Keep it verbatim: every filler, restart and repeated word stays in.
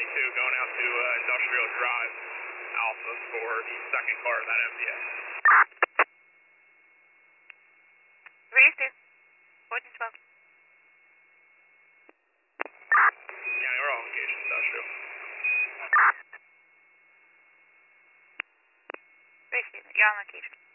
twenty-two going out to uh, Industrial Drive Alpha for the second car of that M D S. thirty-two. What's your twelve? Yeah, we're all engaged in Industrial. Basically, you're on location.